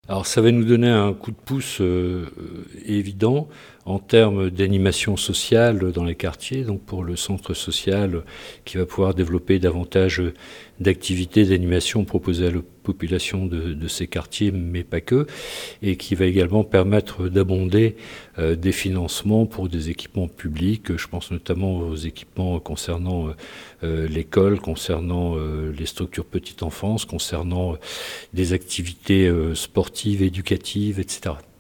Alors ça va nous donner un coup de pouce évident en termes d'animation sociale dans les quartiers, donc pour le centre social qui va pouvoir développer davantage d'activités d'animation proposées à la population de ces quartiers, mais pas que, et qui va également permettre d'abonder des financements pour des équipements publics. Je pense notamment aux équipements concernant l'école, concernant les structures petite enfance, concernant des activités sportives, éducatives, etc.